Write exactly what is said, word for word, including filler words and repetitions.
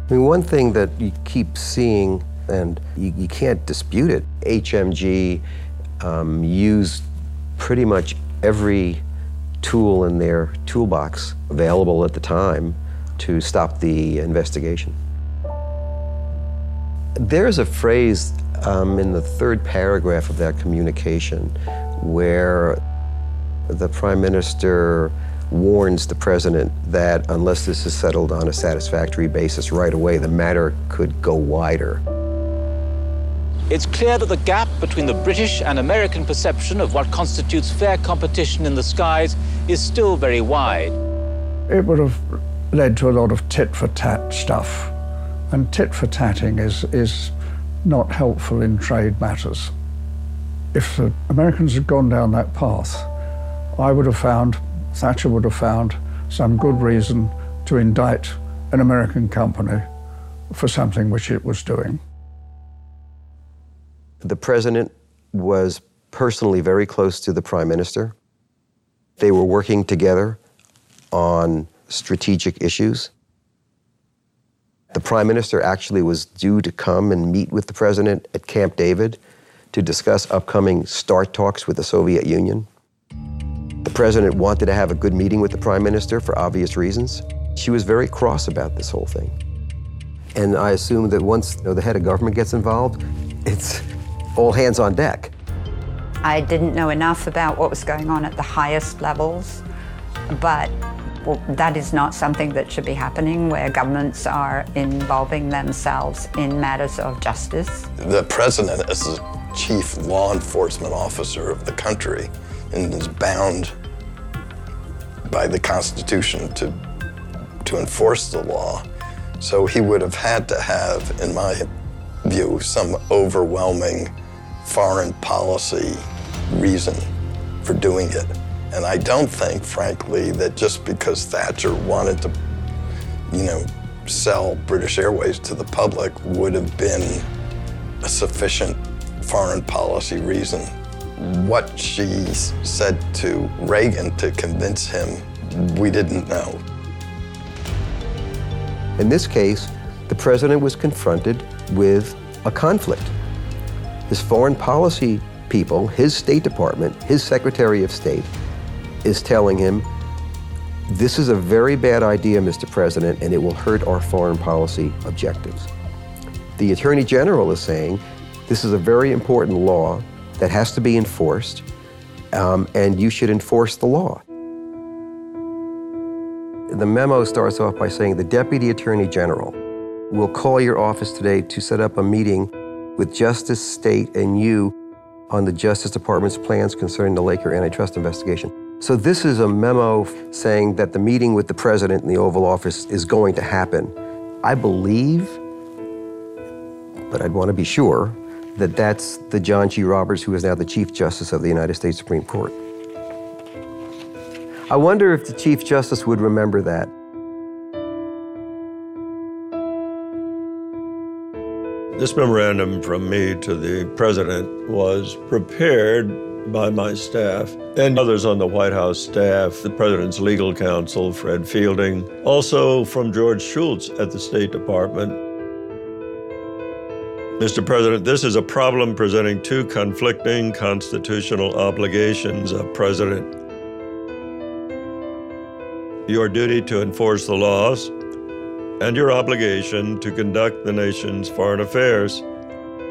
I mean, one thing that you keep seeing, and you, you can't dispute it, H M G um, used pretty much every tool in their toolbox available at the time to stop the investigation. There's a phrase um, in the third paragraph of that communication where the Prime Minister warns the President that unless this is settled on a satisfactory basis right away, the matter could go wider. It's clear that the gap between the British and American perception of what constitutes fair competition in the skies is still very wide. It would have led to a lot of tit-for-tat stuff. And tit-for-tatting is, is not helpful in trade matters. If the Americans had gone down that path, I would have found, Thatcher would have found, some good reason to indict an American company for something which it was doing. The President was personally very close to the Prime Minister. They were working together on strategic issues. The Prime Minister actually was due to come and meet with the President at Camp David to discuss upcoming START talks with the Soviet Union. The President wanted to have a good meeting with the Prime Minister for obvious reasons. She was very cross about this whole thing. And I assume that once you know, the head of government gets involved, it's all hands on deck. I didn't know enough about what was going on at the highest levels, but well, that is not something that should be happening where governments are involving themselves in matters of justice. The President is the chief law enforcement officer of the country and is bound by the Constitution to, to enforce the law. So he would have had to have, in my view, some overwhelming foreign policy reason for doing it. And I don't think, frankly, that just because Thatcher wanted to, you know, sell British Airways to the public would have been a sufficient foreign policy reason. What she said to Reagan to convince him, we didn't know. In this case, the President was confronted with a conflict. His foreign policy people, his State Department, his Secretary of State, is telling him, this is a very bad idea, Mister President, and it will hurt our foreign policy objectives. The Attorney General is saying, this is a very important law that has to be enforced, um, and you should enforce the law. The memo starts off by saying, the Deputy Attorney General will call your office today to set up a meeting with Justice, State, and you on the Justice Department's plans concerning the Laker antitrust investigation. So this is a memo saying that the meeting with the President in the Oval Office is going to happen. I believe, but I'd want to be sure, that that's the John G. Roberts who is now the Chief Justice of the United States Supreme Court. I wonder if the Chief Justice would remember that. This memorandum from me to the President was prepared by my staff and others on the White House staff, the President's legal counsel, Fred Fielding, also from George Shultz at the State Department. Mister President, this is a problem presenting two conflicting constitutional obligations of President. Your duty to enforce the laws and your obligation to conduct the nation's foreign affairs.